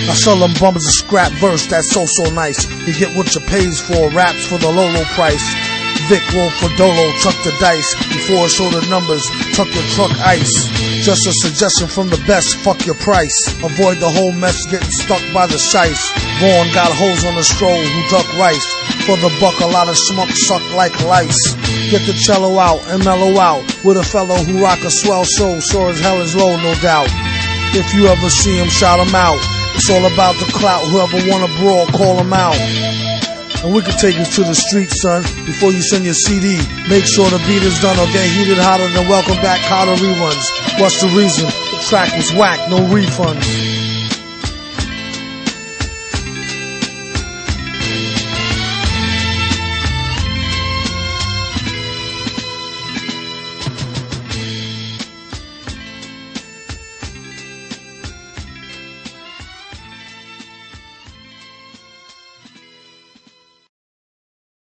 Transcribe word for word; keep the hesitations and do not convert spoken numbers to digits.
I sell them bummers a scrap verse that's so so nice. You get what you pays for, raps for the low low price. Vic roll for Dolo, chuck the dice. Before I show the numbers, tuck your truck ice. Just a suggestion from the best, fuck your price. Avoid the whole mess getting stuck by the shice. Vaughn got hoes on the stroll who duck rice. For the buck a lot of schmuck suck like lice. Get the cello out and mellow out with a fellow who rock a swell show, sure as hell is low, no doubt. If you ever see him, shout him out. It's all about the clout, whoever wanna brawl, call him out. And we can take you to the street, son, before you send your C D. Make sure the beat is done or get heated hotter than Welcome Back Carter reruns. What's the reason? The track was whack, no refunds.